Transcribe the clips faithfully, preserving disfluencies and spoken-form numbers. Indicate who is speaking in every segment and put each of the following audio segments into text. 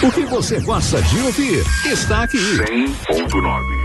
Speaker 1: O que você gosta de ouvir está aqui.
Speaker 2: cem ponto nove.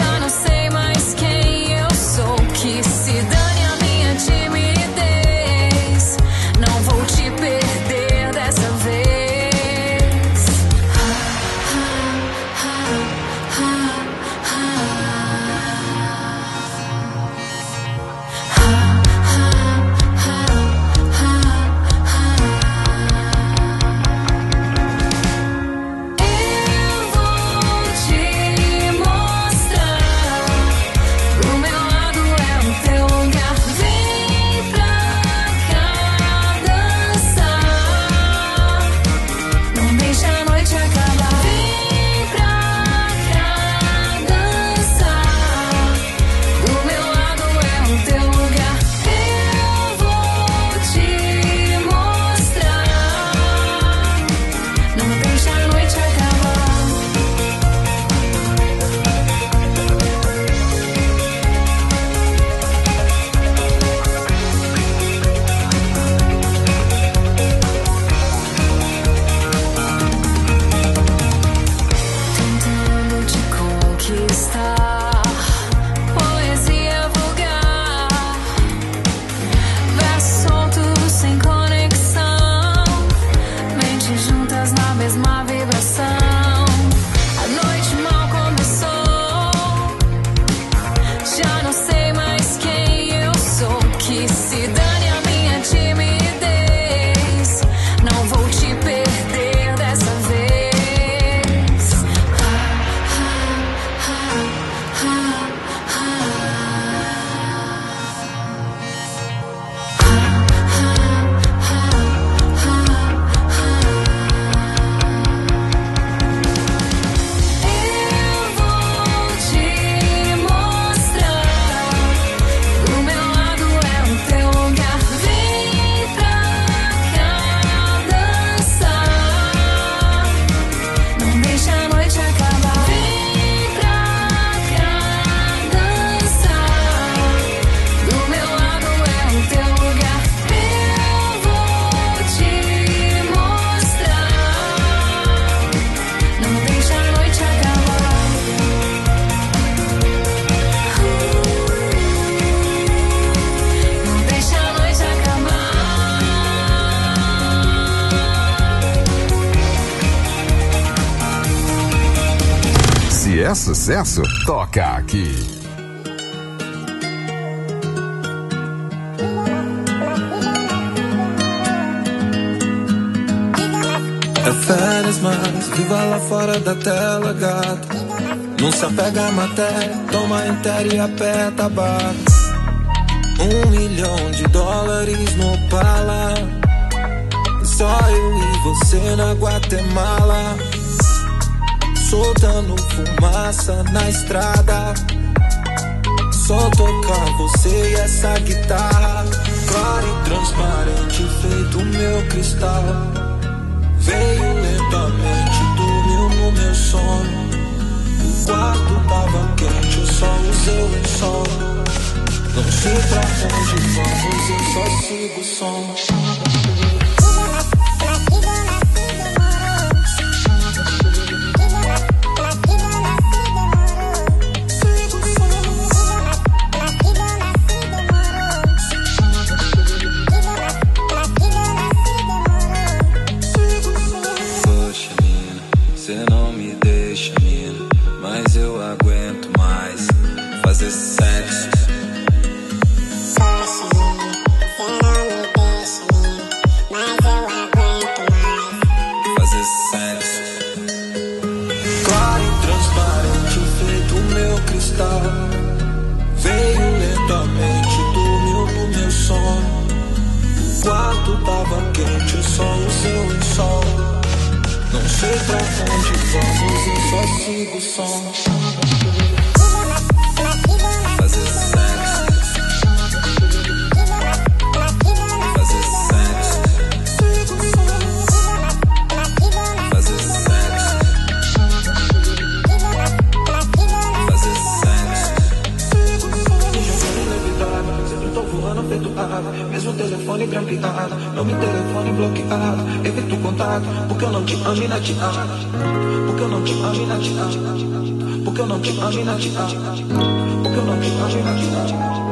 Speaker 2: Já não sei mais quem eu sou, que se dane a minha timidez. Não vou te perder dessa vez.
Speaker 1: É sucesso? Toca aqui.
Speaker 3: É férias, mas viva lá fora da tela, gata. Não se apega a matéria, toma inteira e aperta a barra. Um milhão de dólares no Opala. Só eu e você na Guatemala. Soltando fumaça na estrada. Só tocar você e essa guitarra. Clara e transparente, feito meu cristal. Veio lentamente, dormiu no meu sono. O quarto tava quente, eu só usei o lençol. Não sei pra onde vamos, eu só sigo o som. Porque eu não te amo e não te amo. Porque eu não te amo e não te amo.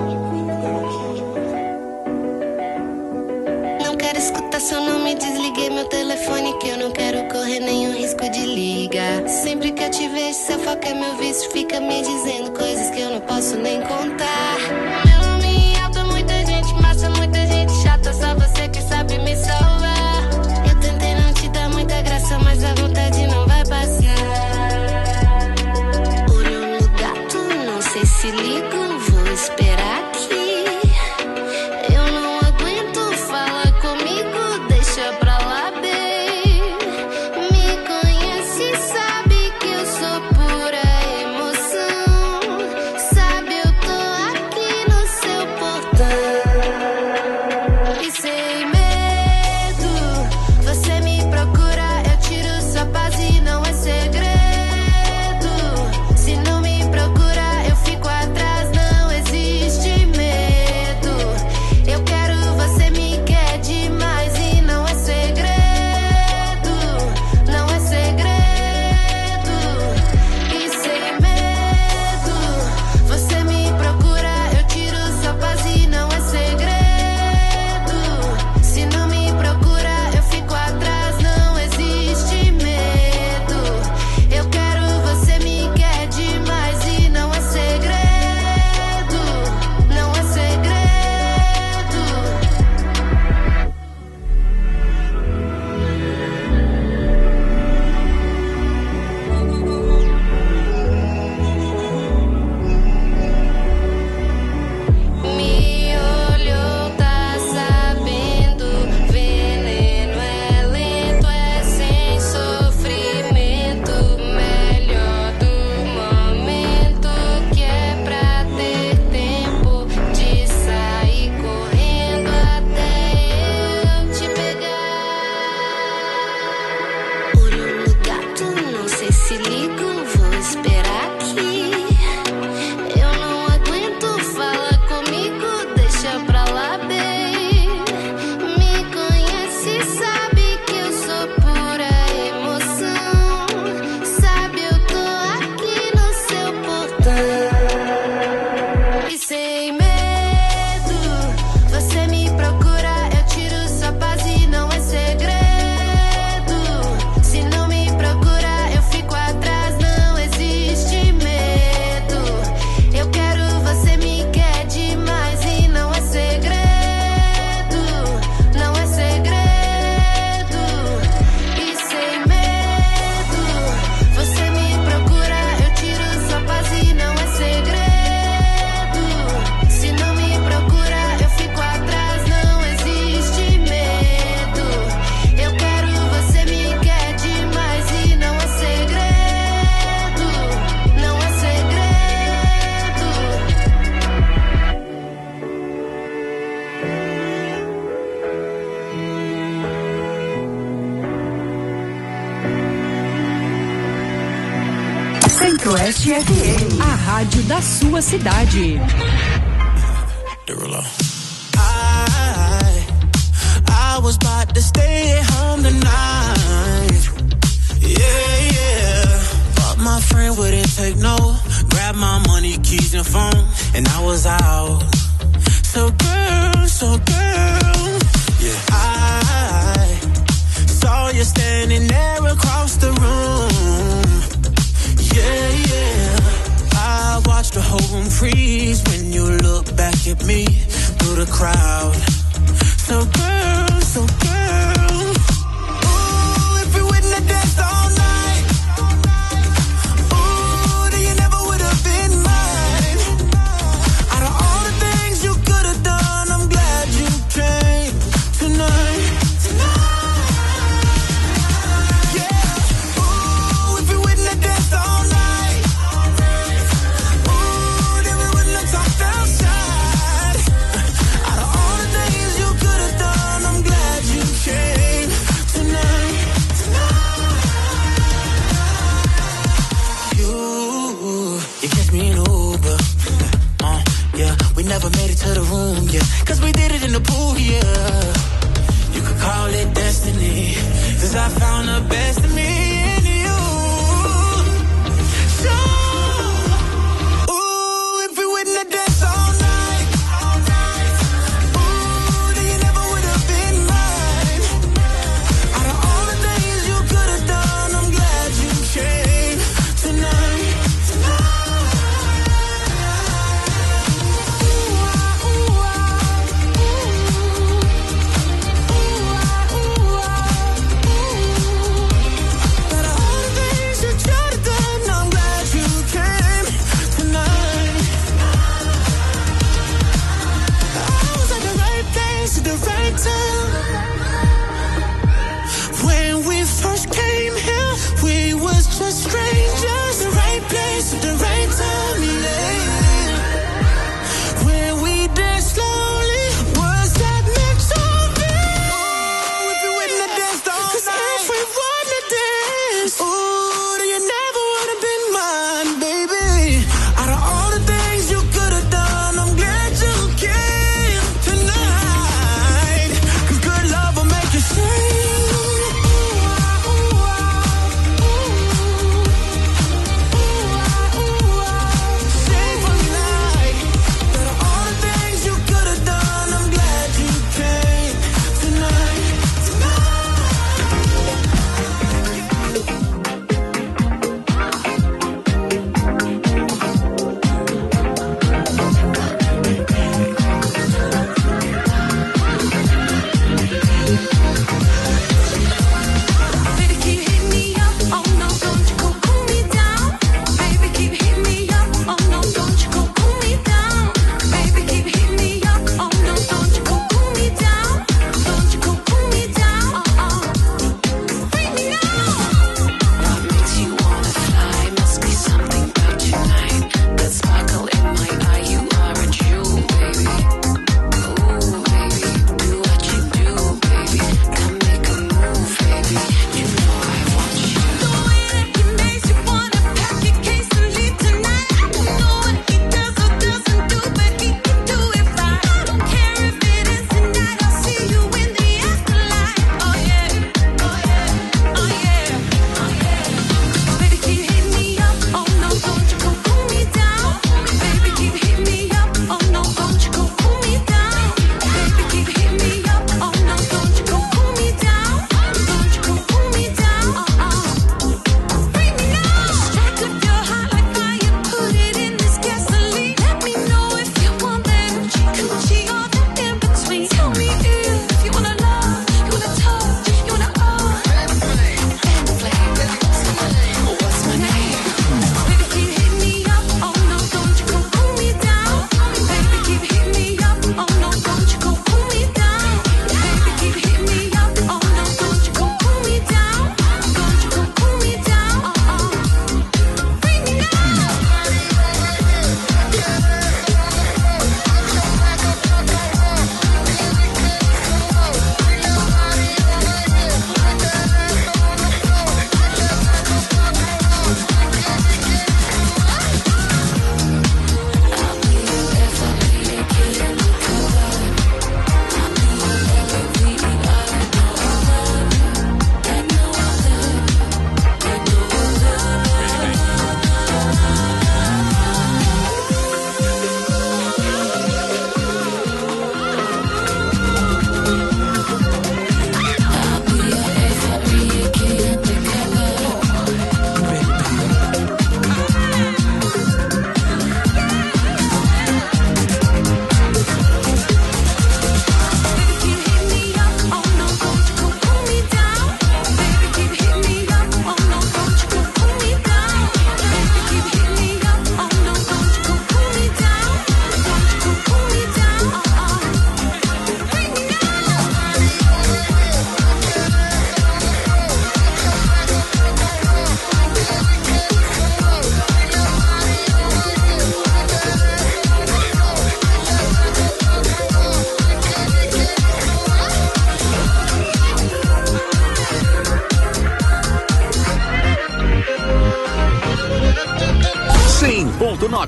Speaker 4: Não quero escutar seu nome, desliguei meu telefone, que eu não quero correr nenhum risco de ligar. Sempre que eu te vejo, seu foco é meu vício, fica me dizendo coisas que eu não posso nem contar. Meu nome alto, muita gente massa, muita gente chata, só você que sabe me salvar. Eu tentei não te dar muita graça, mas a vontade não vai passar. Olho no gato, não sei se ligo, vou esperar aqui. Eu não aguento, fala comigo, deixa pra lá, bem. Me conhece, sabe que eu sou pura emoção. Sabe, eu tô aqui no seu portão. E sem medo, você me procura, eu tiro sua paz e não é segredo. Se não me procura, eu fico atrás, não existe medo. Eu quero, você me quer demais e não é segredo. Não é segredo. E sem medo, você me procura, eu tiro sua paz e não é segredo. Se não me procura, eu fico atrás, não existe medo. Eu quero, você me quer demais e não é segredo. Não é segredo. Me olhou, tá sabendo. Veneno é lento, é sem sofrimento. Melhor do momento, que é pra ter tempo de sair correndo até eu te pegar. Olho no gato, não sei se ligo, vou esperar aqui. Eu não aguento, fala comigo, deixa pra lá, bem. Me conhece, sabe que eu sou pura emoção. Sabe, eu tô aqui no seu portão. E sem medo, você me procura, eu tiro sua paz e não é segredo. Se não me procura, eu fico atrás, não existe medo. Eu quero, você me quer demais e não é segredo. Não é segredo. E sem medo, você me procura, eu tiro sua paz e não é segredo. Se não me procura, eu fico atrás, não existe medo. Eu quero, você me quer demais e não é segredo. Não é segredo.
Speaker 5: Centro-Oeste F M, a rádio da sua cidade.
Speaker 3: I, I was about to stay at home tonight. Yeah, yeah. But my friend wouldn't take no. Grabbed my money, keys, and phone, and I was out. So girl, so girl, yeah. I saw you standing there across the room. Yeah, yeah. I watched the whole room freeze when you look back at me through the crowd. So girl, so girl, ooh, if you wouldn't have danced all night, ooh, then you never would have been mine. Out of all the things you could have done, I'm glad you came tonight. Yeah, ooh, if you wouldn't have danced all night, ooh, then we wouldn't have talked outside. Out of all the things you could have done, I'm glad you came tonight. You, you catch me in Uber. Uh, yeah, we never made it to the room, yeah. Cause we did it in the pool, yeah. You could call it destiny. Cause I found the best in me in you. Show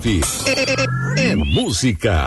Speaker 1: nove. É, é música.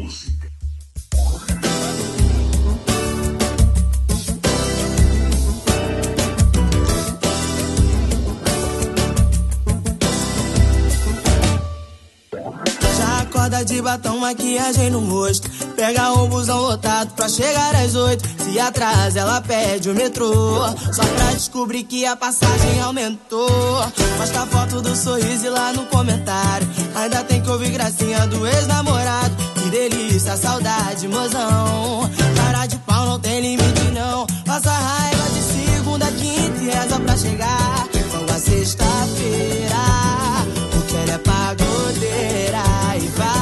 Speaker 6: Já acorda de batom, maquiagem no rosto. Pega um busão lotado pra chegar às oito. Se atrasa, ela pede o metrô, só pra descobrir que a passagem aumentou. Posta foto do sorriso e lá no comentário ainda tem que ouvir gracinha do ex-namorado. Que delícia, saudade, mozão. Cara de pau não tem limite não. Passa raiva de segunda, quinta e reza pra chegar logo a sexta-feira, porque ela é pagodeira e vai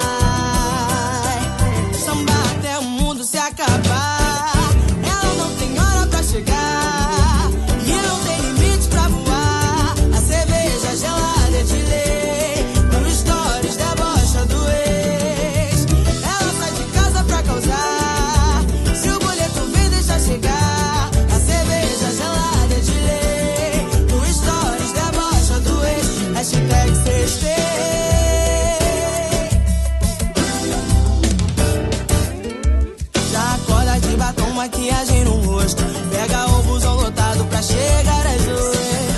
Speaker 6: sambar até o mundo se acabar. Ela não tem hora pra chegar e não tem limite pra voar. A cerveja gelada é de lei, no stories debocha do ex. Ela sai de casa pra causar, se o boleto vem deixa chegar. A cerveja gelada é de lei, no stories debocha do ex. Hashtag sextei. Já acorda de batom, maquiagem no rosto. Pega o busão lotado pra chegar às oito,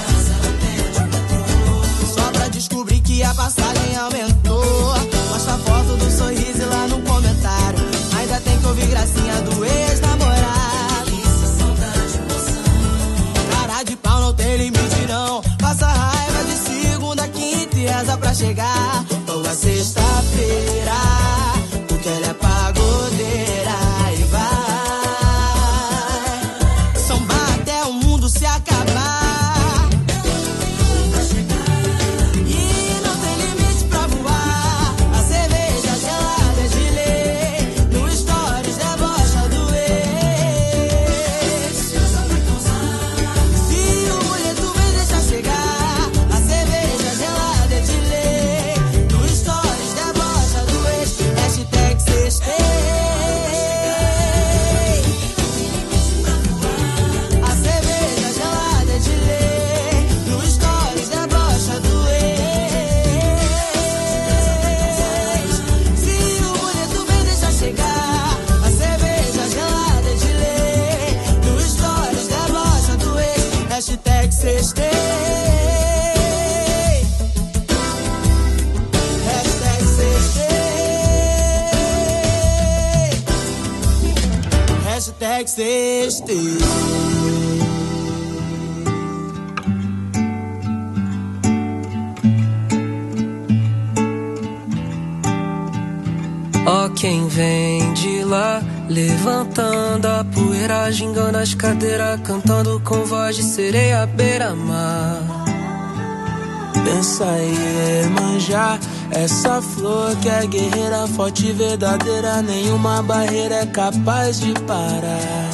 Speaker 6: só pra descobrir que a passagem aumentou. Mostra a foto do sorriso e lá no comentário ainda tem que ouvir gracinha do ex-namorado. Cara de pau não tem limite não. Passa raiva de segunda, quinta e reza pra chegar logo a sexta-feira, porque ela é pagodeira e vai sambar até o mundo se acabar. E não tem limite pra voar. A cerveja gelada é de lei, no stories debocha do ex. Se o boleto vem deixa chegar, a cerveja gelada é de lei, no stories debocha do ex. Hashtag sextei. A cerveja gelada é de lei, no stories debocha do ex. Se o boleto vem deixa chegar, a cerveja gelada é de lei, no stories debocha do ex. Hashtag sextei. Hashtag sextei. Hashtag sextei.
Speaker 7: Ó quem vem de lá, levantando a poeira, gingando as cadeiras, cantando com voz de sereia beira-mar.
Speaker 6: Pensa aí, manjar essa flor que é guerreira, forte e verdadeira, nenhuma barreira é capaz de parar.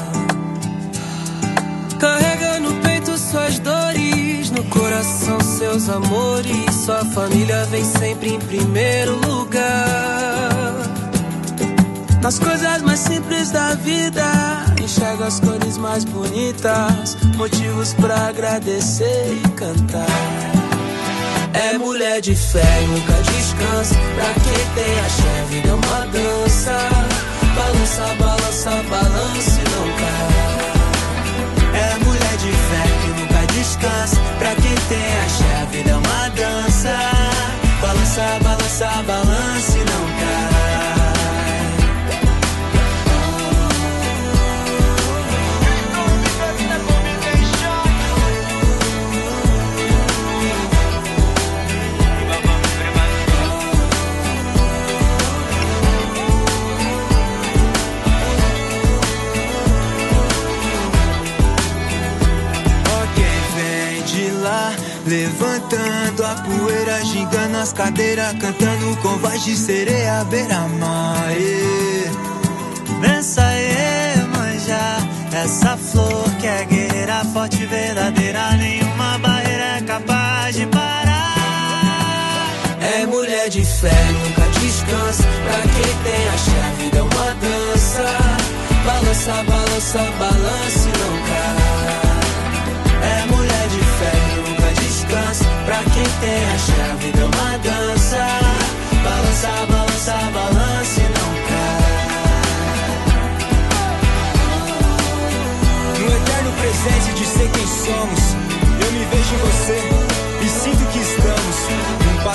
Speaker 7: Carrega no peito suas dores, no coração seus amores, sua família vem sempre em primeiro lugar.
Speaker 6: Nas coisas mais simples da vida, enxerga as cores mais bonitas, motivos pra agradecer e cantar.
Speaker 7: É mulher de fé e nunca descansa, pra quem tem axé, vida é uma dança. Balança, balança, balança e não cai.
Speaker 6: É mulher de fé que nunca descansa, pra quem tem axé, a vida é uma dança. Balança, balança, balança e não cai. Levantando a poeira, gingando as cadeiras, cantando com voz de sereia beira-mar. Pensa aí, manjar essa flor que é guerreira, forte e verdadeira, nenhuma barreira é capaz de parar.
Speaker 7: É mulher de fé, nunca descansa, pra quem tem axé, a vida é uma dança. Balança, balança, balança e não cai.
Speaker 6: É mulher de fé que nunca descansa, pra quem tem axé, a vida é uma dança.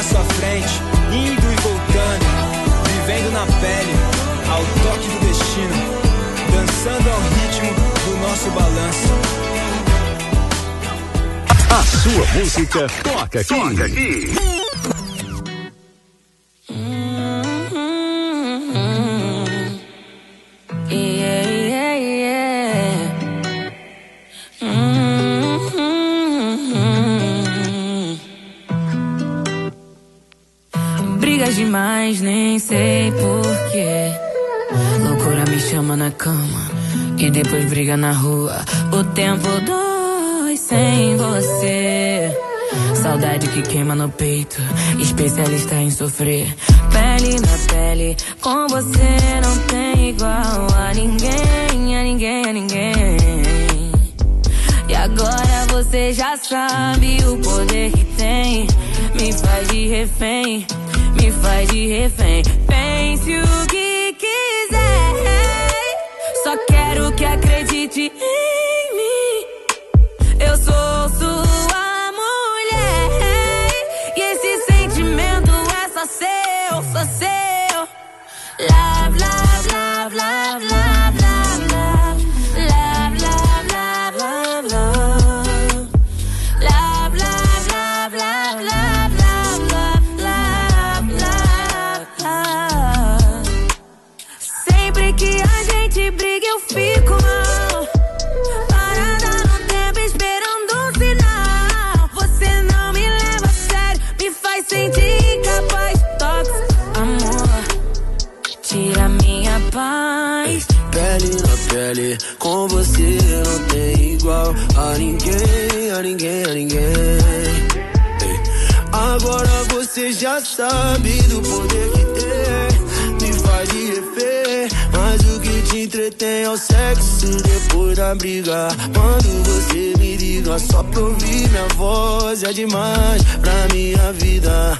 Speaker 3: passo à frente, indo e voltando, vivendo na pele, ao toque do destino, dançando ao ritmo do nosso balanço.
Speaker 1: A sua música toca aqui. Toca aqui.
Speaker 2: Demais, nem sei porquê. Loucura me chama na cama e depois briga na rua. O tempo dói sem você. Saudade que queima no peito, especialista em sofrer. Pele na pele, com você não tem igual a ninguém, a ninguém, a ninguém. E agora você já sabe o poder que tem. Me faz de refém, me faz de refém. Pense o que quiser, só quero que acredite em mim. Eu sou sua mulher e esse sentimento é só seu, só seu. Love, love, love, love, love, love, love. Love, love, love, love, love. Love, love, love, love, love. Que a gente briga eu fico mal, parada no tempo esperando um sinal. Você não me leva a sério, me faz sentir incapaz. Tóxico, amor, tira minha paz.
Speaker 7: Pele na pele, com você não tem igual a ninguém, a ninguém, a ninguém. Agora você já sabe do poder que tem, me faz de refém. Mas o que te entretém é o sexo depois da briga. Quando você me liga só pra ouvir minha voz, é demais pra minha vida.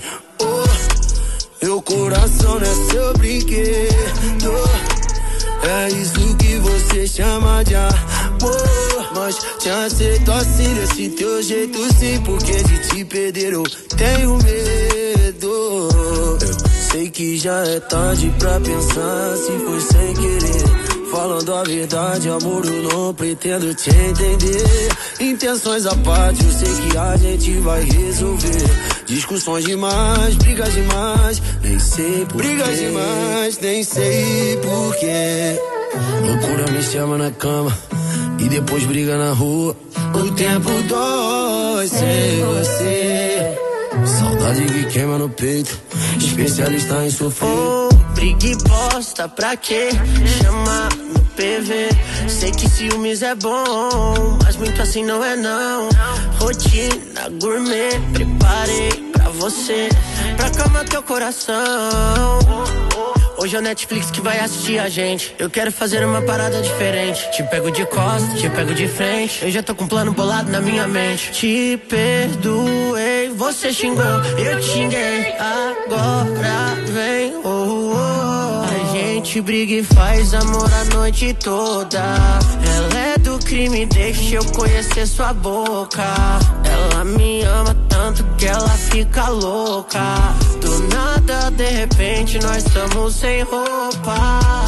Speaker 7: Oh, meu coração não é seu brinquedo, é isso que você chama de amor. Mas te aceito assim, desse teu jeito sim, porque de te perder eu tenho medo. Eu sei que já é tarde pra pensar se foi sem querer. Falando a verdade, amor, eu não pretendo te entender. Intenções à parte, eu sei que a gente vai resolver. Discussões demais, brigas demais, nem sei porquê. Brigas demais, nem sei porquê. Loucura me chama na cama e depois briga na rua. O tempo dói sem você. Saudade que queima no peito, especialista em sofrer.
Speaker 6: Oh, briga e bosta, pra quê? Chama no P V. Sei que ciúmes é bom, mas muito assim não é não. Rotina gourmet, preparei pra você, pra acalmar teu coração. Hoje é o Netflix que vai assistir a gente. Eu quero fazer uma parada diferente. Te pego de costas, te pego de frente. Eu já tô com um plano bolado na minha mente. Te perdoei, você xingou, eu te xinguei. Agora vem, oh, oh. A gente briga e faz amor a noite toda. Ela é do crime, deixa eu conhecer sua boca. Ela me ama tanto que ela fica louca. Do nada, de repente, nós estamos sem roupa.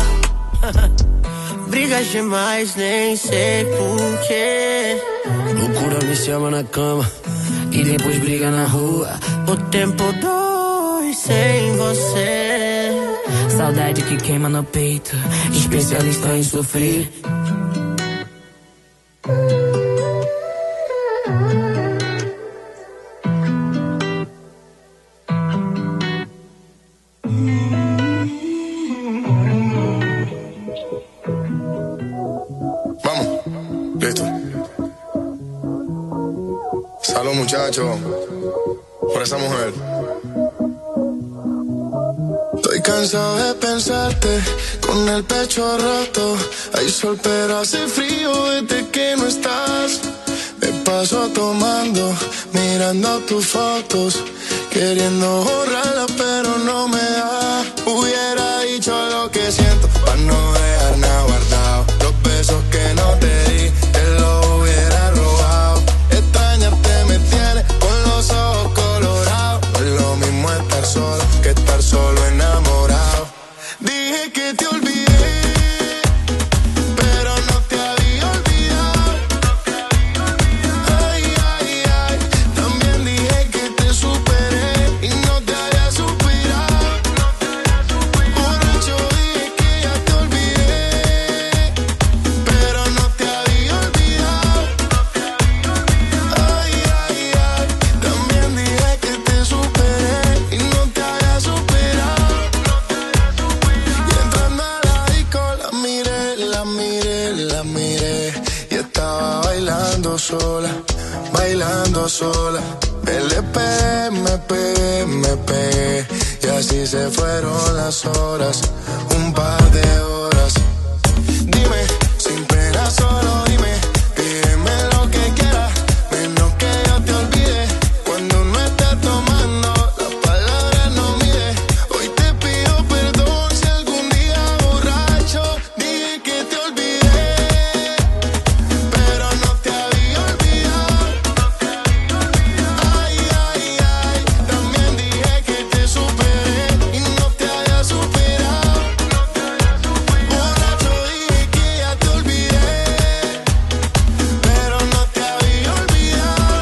Speaker 6: Brigas demais, nem sei porquê.
Speaker 7: Loucura me chama na cama e depois briga na rua.
Speaker 6: O tempo dói sem você.
Speaker 2: Saudade que queima no peito, especialista em sofrer.
Speaker 8: Muchacho, por esa mujer. Estoy cansado de pensarte con el pecho roto. Hay sol pero hace frío desde que no estás. Me paso tomando, mirando tus fotos, queriendo borrarlas pero no me da. Hubiera dicho lo que siento para no dejar nada guardado. Los besos que no te di, te los hubiera robado. Extrañarte me tiene con los ojos colorados. No es lo mismo sola, bailando sola. Le pegué, me pegué, me pegué, y así se fueron las horas, un par de horas. Dime, sin pena solo dime, pídeme lo que quieras, menos que yo te olvide. Cuando no estés tomando, las palabras no mide. Hoy te pido perdón si algún día borracho dije que te olvidé, pero no te había olvidado. Ay, ay, ay, también dije que te superé y no te había superado. Borracho dije que ya te olvidé, pero no te había olvidado.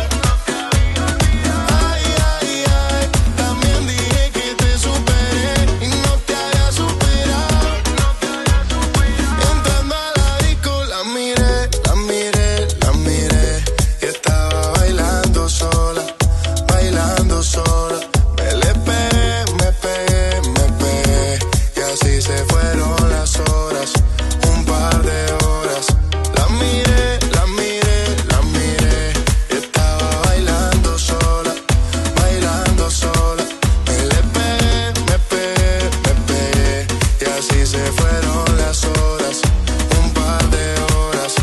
Speaker 8: Ay, ay, ay, también dije que te superé y no te había superado. Entrando a la disco la miré, la miré, la miré, y estaba bailando sola, bailando sola. Me le pegué, me pegué, me pegué, y así se fueron las horas, un par de horas. La miré, la miré, la miré, y estaba bailando sola, bailando sola. Me le pegué, me pegué, me pegué, y así se fueron las horas, un par de horas.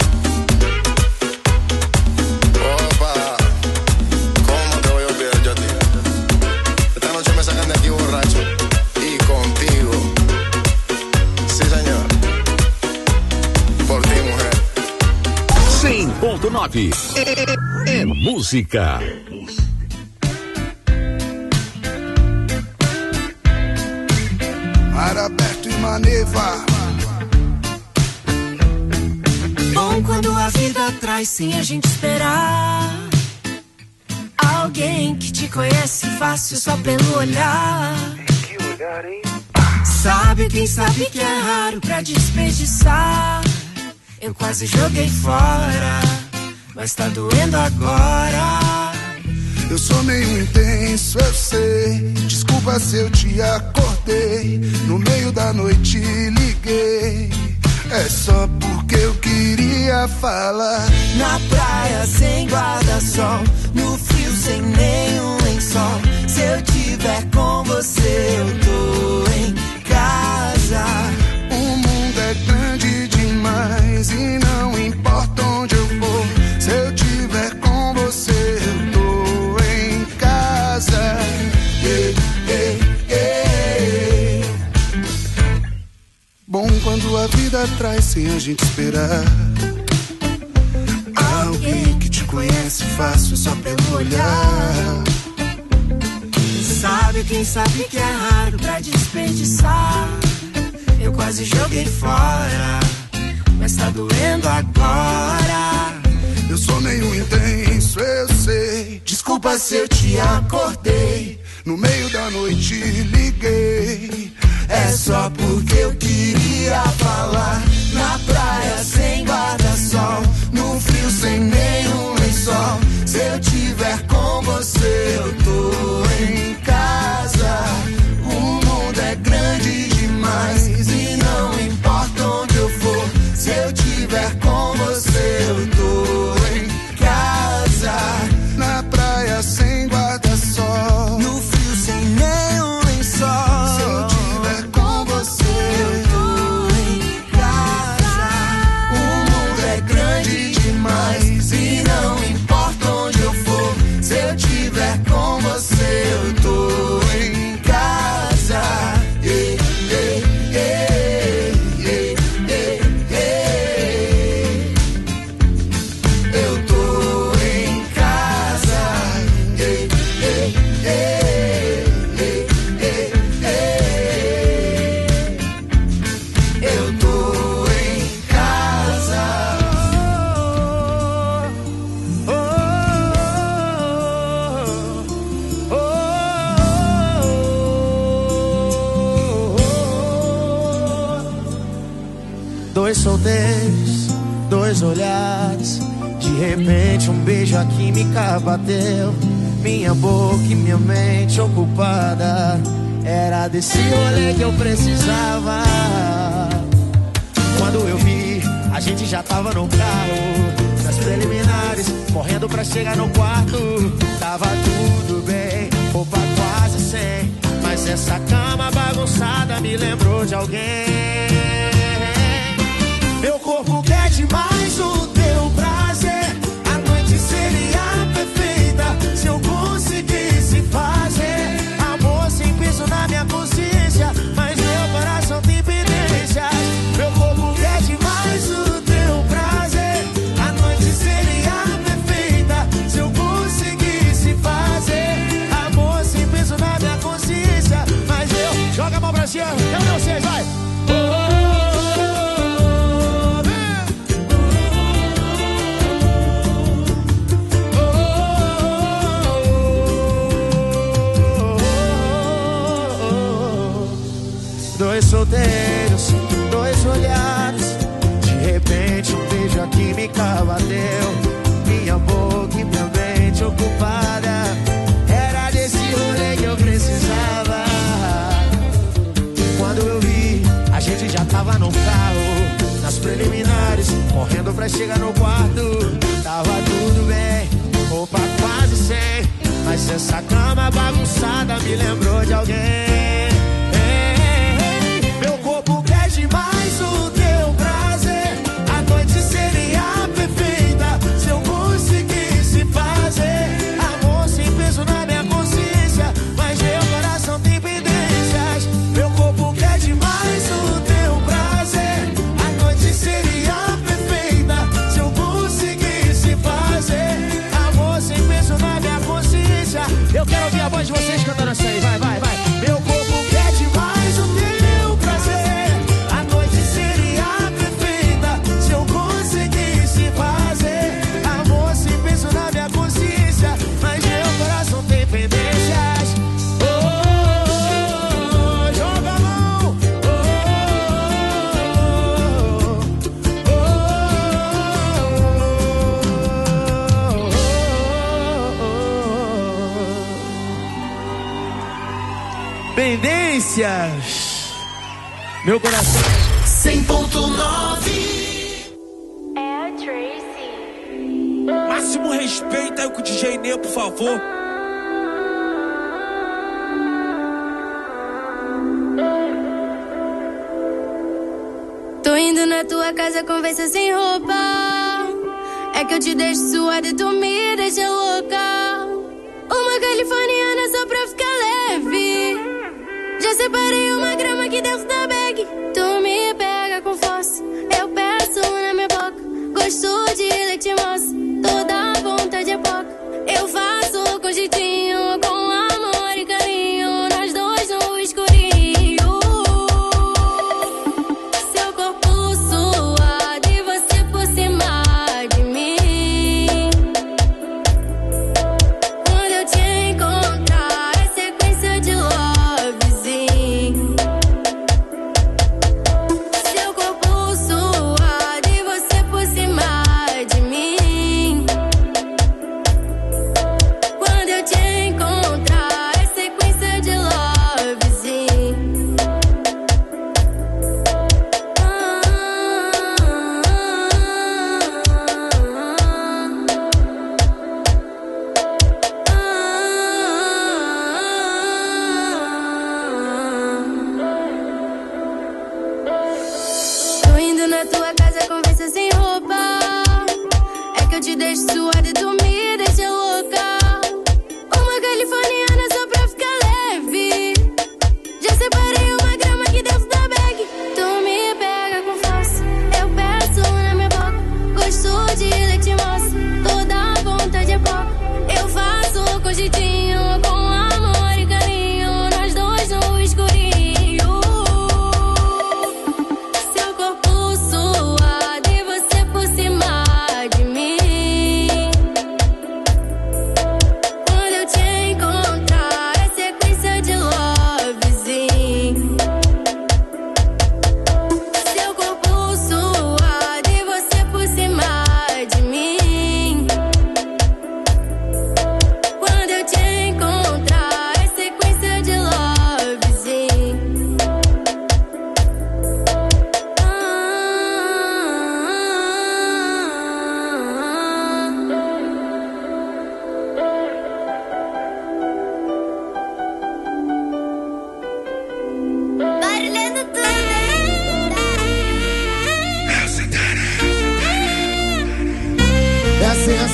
Speaker 8: Opa, ¿cómo te voy a olvidar yo a ti? Esta noche me sacan de aquí borracho y contigo. Sí, señor. Por ti, mujer.
Speaker 1: cem ponto nove é música.
Speaker 9: Mar aberto e maneva.
Speaker 6: Bom quando a vida traz sem a gente esperar alguém que te conhece fácil só pelo olhar. Sabe quem sabe que é raro pra desperdiçar. Eu quase joguei fora, mas tá doendo agora.
Speaker 9: Eu sou meio intenso, eu sei. Desculpa se eu te acordei. No meio da noite liguei. É só porque eu queria falar.
Speaker 6: Na praia sem guarda-sol, no frio sem nenhum lençol. Se eu tiver com você, eu tô em casa.
Speaker 9: O mundo é grande demais e não importa onde eu for. Se eu tiver com você, eu tô em casa. Ei, ei, ei. Bom quando a vida traz sem a gente esperar alguém que te conhece fácil só pelo olhar.
Speaker 6: Sabe quem sabe que é raro pra desperdiçar. Eu quase joguei fora, mas tá doendo agora.
Speaker 9: Eu sou meio intenso, eu sei.
Speaker 6: Desculpa se eu te acordei.
Speaker 9: No meio da noite liguei.
Speaker 6: É só porque eu queria falar. Na praia sem guarda-sol, no frio sem nenhum lençol. Se eu tiver com você, eu tô em casa. O mundo é grande demais e não importa onde eu for. Se eu tiver com você, eu tô em casa.
Speaker 9: Na praia sem guarda-sol,
Speaker 6: no frio sem nenhum lençol.
Speaker 9: Se eu tiver com você,
Speaker 6: eu tô em casa. O mundo é grande demais e não importa onde eu for. Se eu tiver com você, eu tô em casa. Ei, ei, ei, ei, ei, ei. Eu tô em casa. Ei, ei, ei, ei, ei, ei. Eu tô em casa. Oh, oh, oh, oh. Dois solteiros, dois olhares. De repente um beijo, a química bateu. Minha boca e minha mente ocupada. Era desse rolê que eu precisava. Quando eu vi, a gente já tava no carro. Das
Speaker 10: preliminares, correndo pra chegar no quarto. Tava tudo bem, roupa quase sem, mas essa cama bagunçada me lembrou de alguém. Meu corpo quer demais o teu prazer. A noite seria perfeita se eu conseguisse fazer amor sem peso na minha consciência, mas meu coração tem pendências. Meu corpo quer demais o teu prazer. A noite seria perfeita se eu conseguisse fazer amor sem peso na minha consciência, mas eu... Joga a mão pra cima, cadê vocês, vai! Dois solteiros, dois olhares, de repente um beijo, a química bateu. Minha boca e minha mente ocupada, era desse rolê que eu precisava. Quando eu vi, a gente já tava no carro, nas preliminares, correndo pra chegar no quarto. Tava tudo bem, roupa quase sem, mas essa cama bagunçada me lembrou de alguém. Meu corpo quer demais o teu prazer. A noite seria perfeita se eu conseguisse fazer amor sem peso na minha consciência, mas meu coração tem pendências. Meu corpo quer demais o teu prazer. A noite seria perfeita se eu conseguisse fazer amor sem peso na minha consciência. Eu quero ouvir a voz de vocês cantando assim aí, vai, vai, vai. Meu corpo quer demais o teu prazer. A noite seria perfeita se eu conseguisse fazer amor sem peso na minha consciência, mas meu coração tem pendências. Oh, oh, oh, joga a mão. Oh, oh, oh, oh. Pendências. Meu coração.
Speaker 3: cem ponto nove.
Speaker 4: É a Tracy.
Speaker 10: Máximo respeito aí com o D J Ney, por favor.
Speaker 4: Tô indo na tua casa, conversa sem roupa. É que eu te deixo suada e tu me deixa louca. Uma californiana só pra ficar leve. Já separei uma grama aqui dentro da bag. Tu me pega com força, eu peço na minha boca. Gosto de leite moça, toda vontade é pouca. Eu faço com jeitinho, com amor e carinho, nós dois no escurinho. Seu corpo suado e você por cima de mim. Quando eu te encontrar, é sequência de lovezinho. Seu corpo suado e você por cima de mim. Quando eu te encontrar, é sequência de lovezinho. Tô indo na tua casa, conversa sem roupa. É que eu te deixo suada e tu me deixa louca. Uma californiana só pra ficar leve. Já separei uma grama aqui dentro da bag. Tu me pega com força, eu peço na minha boca. Gosto de leite moça, toda vontade é pouca. Eu faço com jeitinho, com amor e carinho, nós dois no escurinho. Seu corpo suado e você por cima de mim.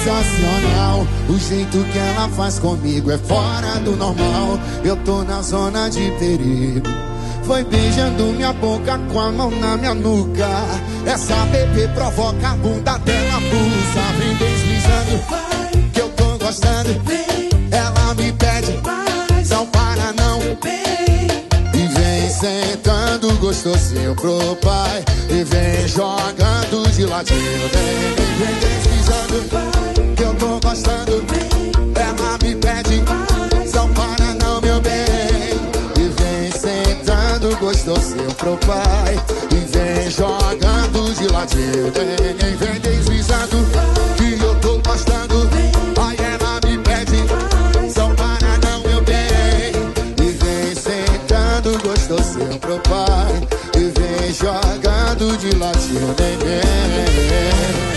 Speaker 11: Sensacional, o jeito que ela faz comigo é fora do normal. Eu tô na zona de perigo. Foi beijando minha boca com a mão na minha nuca. Essa bebê provoca a bunda dela, pulsa. Vem deslizando, que eu tô gostando. Ela me pede, não para não. E vem sentando gostosinho pro pai. E vem jogando de ladinho. Vem, vem, vem deslizando, que eu tô gostando. Ela me pede, não para não, meu bem. E vem sentando gostosinho pro pai. E vem jogando de ladinho. Vem, vem, vem deslizando, que eu tô gostando. Aí ela me pede, não para não, meu bem. E vem sentando gostosinho pro pai. E vem jogando de ladinho. Vem, vem.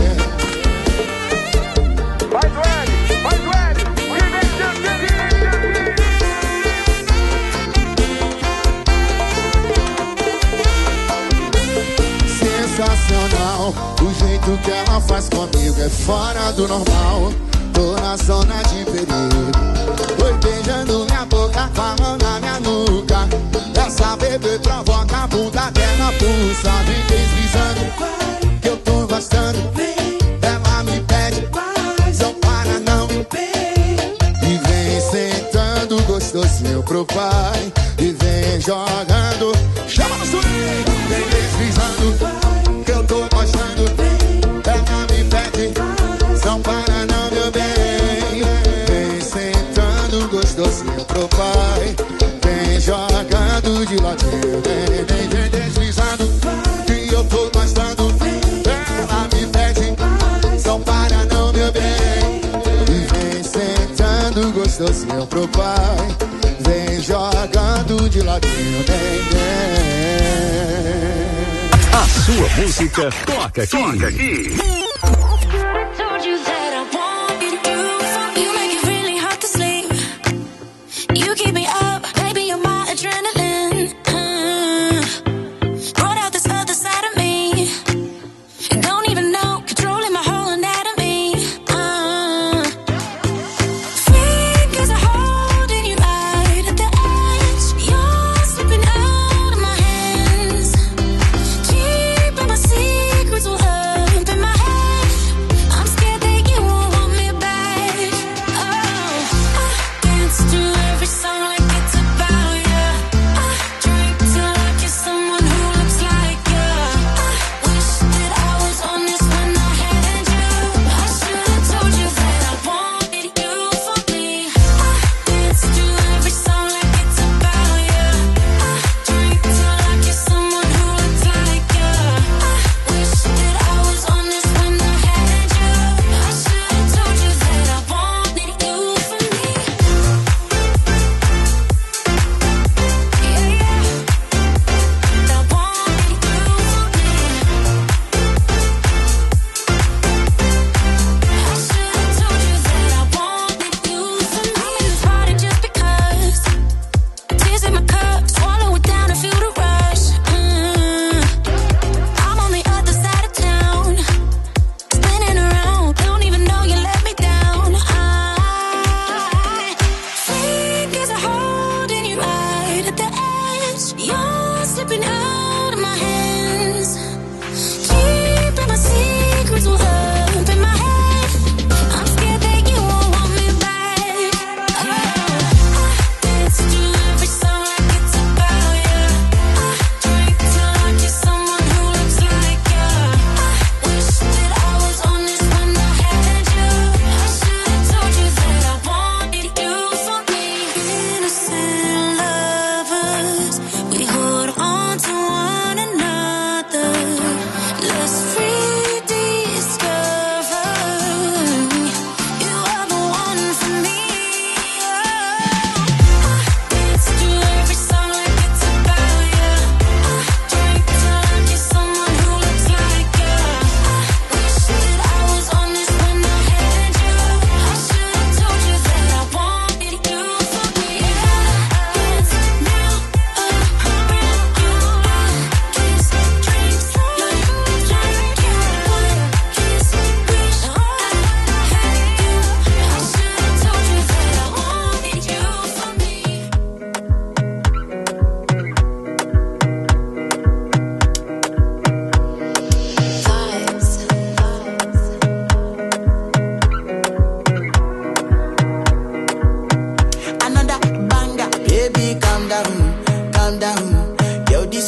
Speaker 11: Sensacional, o jeito que ela faz comigo é fora do normal. Tô na zona de perigo. Foi beijando minha boca com a mão na minha nuca. Essa bebê provoca a bunda dela, pulsa. Vem deslizando, que eu tô gostando. Ela me pede, não para não. E vem sentando gostosinho pro pai. E vem jogando, chama no swing. Vem deslizando, que eu tô gostando. Ela me pede, não para não, meu bem. Vem sentando gostosinho pro pai. Vem jogando de ladinho. Vem, vem, vem deslizando, que eu tô gostando. Ela me pede, não para não, meu bem. E vem sentando gostosinho pro pai. Vem jogando de ladinho. Vem, vem.
Speaker 1: A sua música toca aqui. Toca aqui.
Speaker 4: Secrets will up in my head.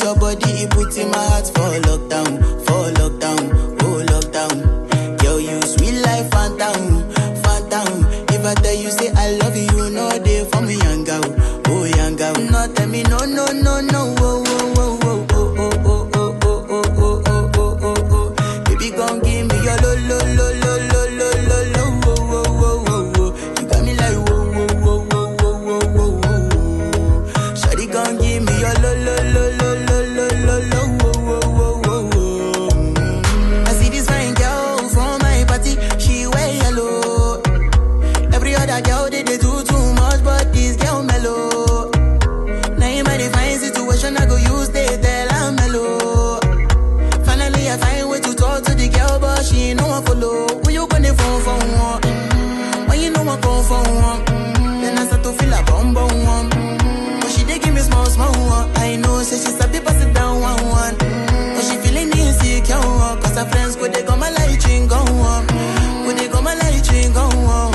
Speaker 6: your body, it puts in my heart for lockdown, for lockdown, oh lockdown. Girl, you sweet life, phantom, phantom. If I tell you say I love you, you know they for me, young girl, oh young girl. No, tell me no, no, no, no, oh, oh, oh, oh, oh, oh, oh, oh, oh, oh, oh, oh, oh, oh, oh. Baby, gon' give me your lo, lo, lo, lo, lo, lo, lo, lo, oh, oh, oh, oh, oh. You got me like whoa, whoa, whoa, whoa, whoa, whoa, whoa, whoa. Shawty gon' give me your lo, lo, lo, lo, lo, lo, lo, lo, oh, oh, oh, oh, oh. I see this fine girl from my party, she wear yellow. Every other girl they, they do too much, but this girl mellow. Now in my divine situation, I go use they tell I'm mellow. Finally I find way to talk to the girl, but she ain't no one follow. Who you gonna phone for one? Mm-hmm. When you know I come for one, mm-hmm. Then I start to feel a bum bum one. Mm-hmm. But she dey give me small small one. I know say she sabi pass it down one one. Mm-hmm. But she feeling insecure, cause her friends go they go my light ring go on. Go they go my light ring go on.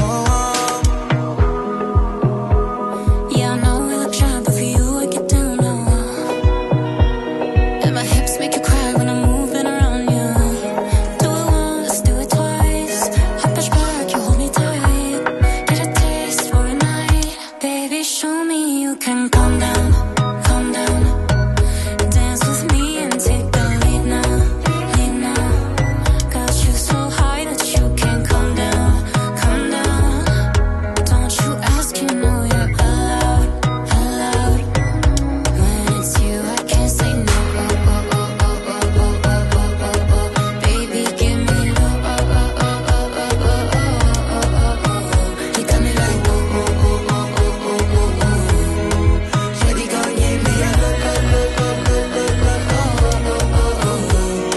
Speaker 4: Yeah, I know we look shy, but for you I get down low. And my hips make you cry when I'm moving around you. Do it once, do it twice. I push back, you hold me tight. Get a taste for a night. Baby, show me you can calm down, calm down. Dance with me and take the lead now, lead now. Got you so high that you can't calm down, calm down. Don't you ask, you know you're allowed, allowed. When it's you, I can't say no. Oh, oh, oh, oh, oh, oh, oh, oh, oh, oh. Baby, give me low. Oh, oh, oh, oh, oh, oh, oh, oh, oh, oh. You got me like whoa, whoa, whoa, whoa, whoa, whoa, whoa, whoa. Shawty gon' give me a low, low, low, low, low, low, low, oh, oh, oh,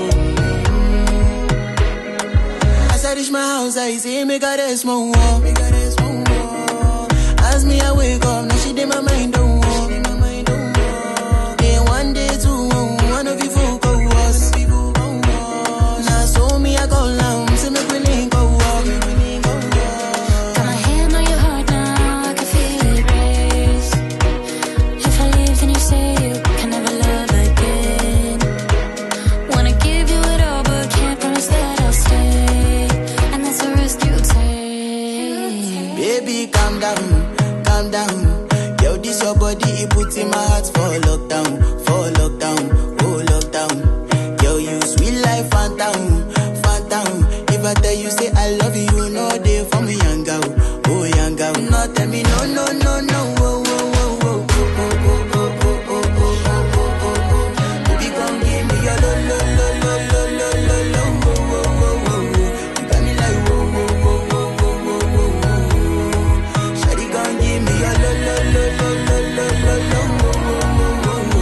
Speaker 4: oh.
Speaker 6: As I reach my house, I see me got a small wall. Me got a small wall. As me I wake up, now she did my mind don't walk. Day one, day two, one of you folk go was. Now so me I go down, see me willing go walk.
Speaker 4: Got my hand on your heart now, I can feel it race. If I leave, then you say you can never love again. Wanna give you it all, but can't promise that I'll stay. And that's a risk you take.
Speaker 6: Baby, calm down, calm down. Yo, this your body, it puts in my heart for lockdown, for lockdown, oh lockdown. Yo, you sweet life, phantom, phantom. If I tell you say I love you, you know they for me, young girl, oh young girl. No, tell me no, no, no, no, oh, oh, oh, oh, oh, oh, oh, oh, oh, oh, oh, oh, oh, oh. Baby, come give me your lo, lo, lo, lo, lo, lo, lo, lo, oh, oh, oh, oh, oh. You got me like whoa, whoa, whoa, whoa, whoa, whoa, whoa, whoa. Shawty gon' give me your lo, lo, lo, lo, lo, lo, lo, lo, oh, oh, oh, oh, oh.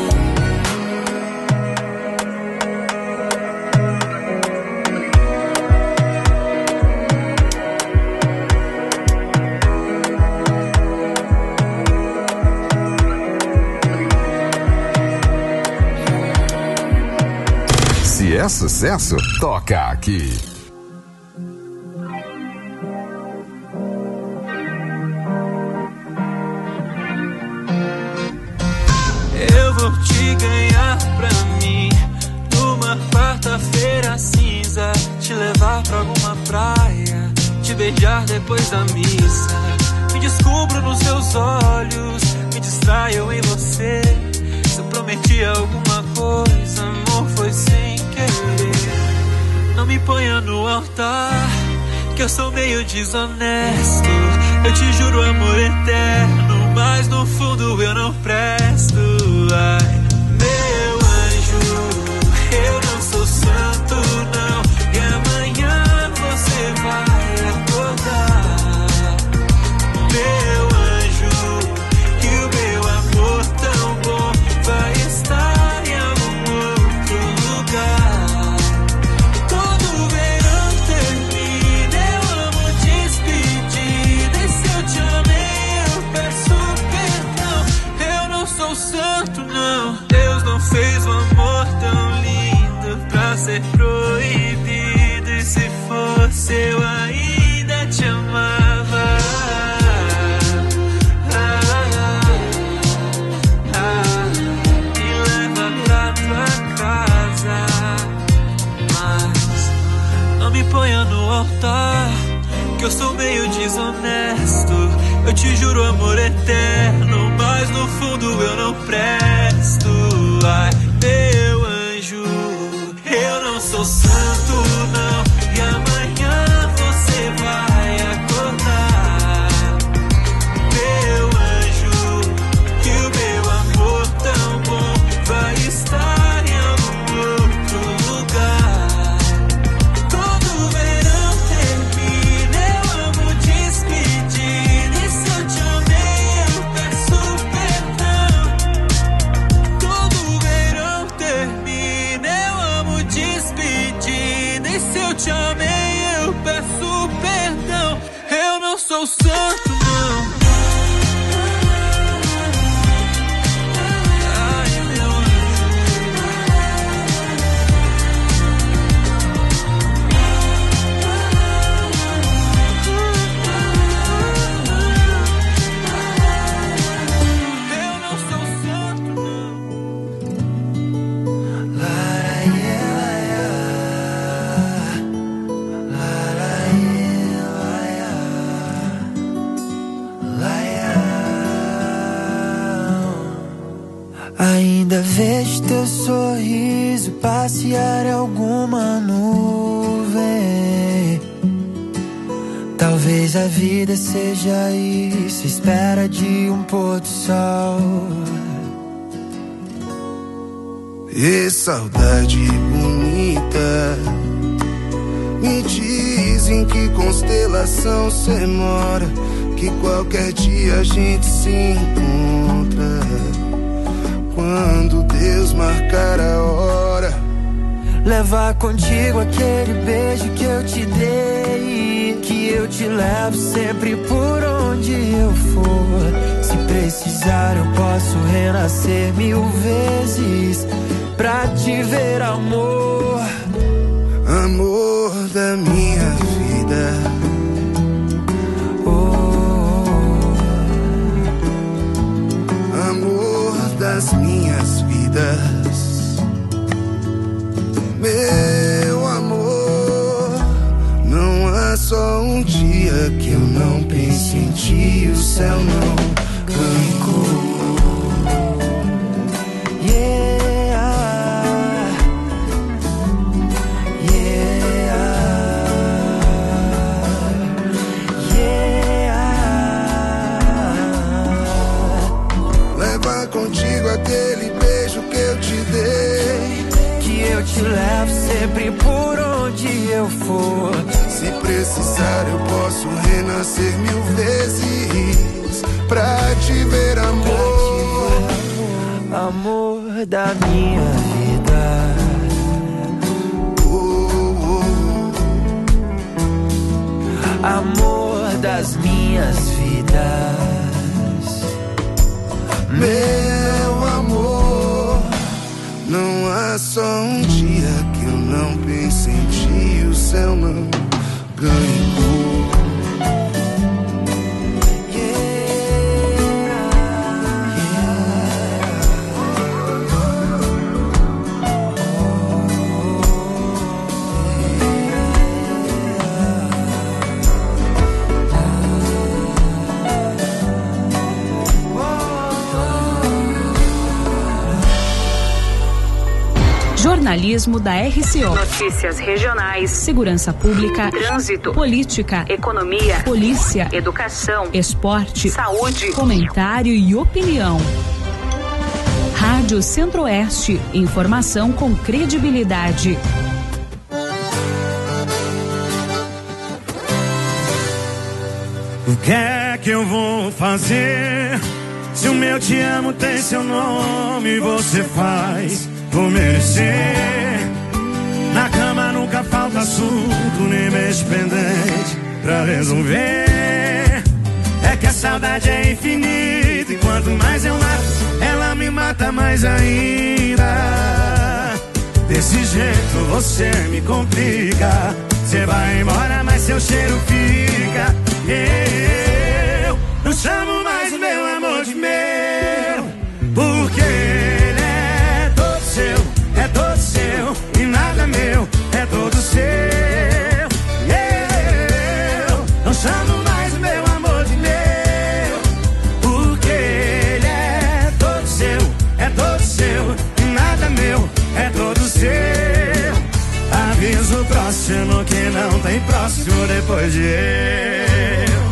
Speaker 1: Se é sucesso, toca aqui.
Speaker 12: Eu vou te ganhar pra mim numa quarta-feira cinza, te levar pra alguma praia, te beijar depois da missa. Me descubro nos seus olhos, me distraio em você. Se eu prometi alguma coisa, amor, foi sem querer. Não me ponha no altar, que eu sou meio desonesto. Eu te juro amor eterno, mas no fundo eu não presto. Ai, meu anjo, eu não sou santo não, e amanhã você vai acordar. Meu anjo, que o meu amor tão bom vai estar em algum outro lugar. Todo verão termina, eu amo despedida, e se eu te amei eu peço perdão. Eu não sou santo não, Deus não fez um amor tão lindo pra ser proibido, e se fosse eu ainda te amava. Ah, ah, ah, me leva pra voltar, que eu sou meio desonesto. Eu te juro amor eterno, mas no fundo eu não presto. Ai, meu anjo, eu não sou santo não, e amanhã você vai acordar. Meu anjo, que o meu amor tão bom vai estar em algum outro lugar. Todo verão termina, eu amo despedir, e se eu te amei eu peço perdão. Todo verão termina, eu amo despedir, e se eu te amei eu peço perdão. Eu não sou santo não.
Speaker 13: Ainda vejo teu sorriso passear em alguma nuvem. Talvez a vida seja isso, espera de um pôr do sol.
Speaker 9: E saudade bonita, me dizem que constelação cê mora, que qualquer dia a gente se encontra. Quando Deus marcar a hora,
Speaker 13: levar contigo aquele beijo que eu te dei, que eu te levo sempre por onde eu for. Se precisar eu posso renascer mil vezes pra te ver, amor.
Speaker 9: Amor da minha vida, das minhas vidas. Meu amor, não há só um dia que eu não pense em ti, o céu não ganhou.
Speaker 13: Aquele beijo que eu te dei, que eu te levo sempre por onde eu for.
Speaker 9: Se precisar eu posso renascer mil vezes pra te ver, amor.
Speaker 13: Amor da minha vida,
Speaker 9: oh,
Speaker 13: oh. Amor das minhas vidas.
Speaker 9: Meu amor, não há só um dia que eu não pense em ti, o céu não ganhou.
Speaker 5: Jornalismo da R C O.
Speaker 14: Notícias regionais,
Speaker 5: segurança pública,
Speaker 14: trânsito,
Speaker 5: política,
Speaker 14: economia,
Speaker 5: polícia,
Speaker 14: educação,
Speaker 5: esporte,
Speaker 14: saúde,
Speaker 5: comentário e opinião. Rádio Centro-Oeste, informação com credibilidade.
Speaker 10: O que é que eu vou fazer? Se o meu te amo tem seu nome, você faz por merecer. Na cama nunca falta assunto, nem mês pendente pra resolver. É que a saudade é infinita, e quanto mais eu mato, ela me mata mais ainda. Desse jeito você me complica. Você vai embora, mas seu cheiro fica. Eu não chamo mais o meu amor de meu, porque ele é todo seu, é todo seu, e nada meu, é todo seu. Yeah.
Speaker 15: tem próximo depois de eu.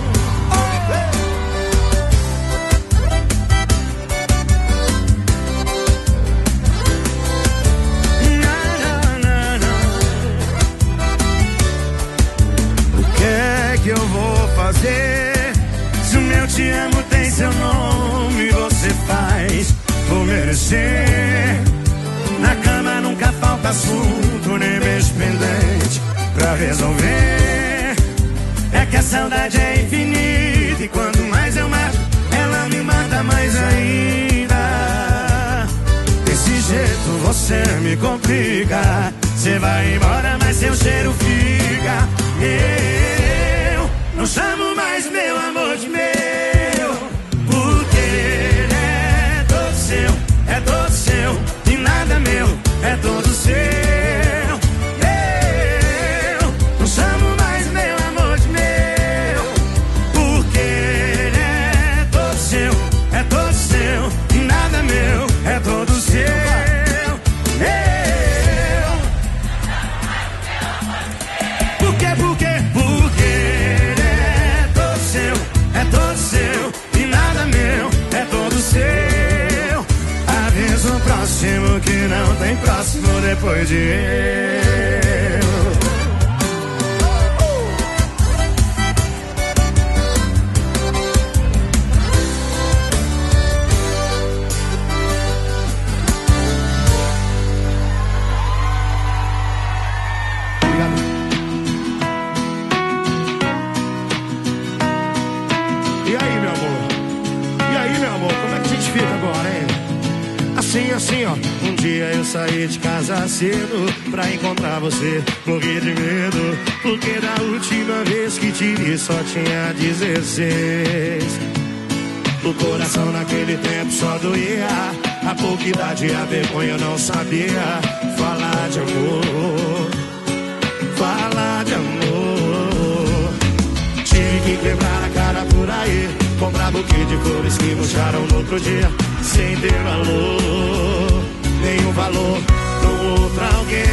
Speaker 15: O que é que eu vou fazer? Se o meu te amo tem seu nome, você faz por merecer. Na cama nunca falta assunto, nem beijo pendente pra resolver. É que a saudade é infinita e quanto mais eu mato, ela me mata mais ainda. Desse jeito você me complica. Você vai embora, mas seu cheiro fica. Eu não chamo mais meu amor de meu, porque ele é todo seu, é todo seu. E nada meu, é todo seu. Eu não chamo mais meu amor de meu, porque ele é todo seu, é todo seu. E nada meu, é todo seu. Eu Por quê, por quê? Porque ele é todo seu, é todo seu. E nada meu, é todo seu. Avisa o próximo que não tem próximo depois de eu. E aí, meu amor? E aí, meu amor? Como é que a gente fica agora, hein? Assim, assim, ó. Um dia eu saí de casa cedo pra encontrar você. Morri de medo, porque da última vez que te vi só tinha dezesseis. O coração naquele tempo só doía. A pouca idade, a vergonha eu não sabia falar de amor. Falar de amor. Tive que quebrar a cara por aí, comprar buquê de flores que murcharam no outro dia, sem ter valor, nenhum valor com outro alguém.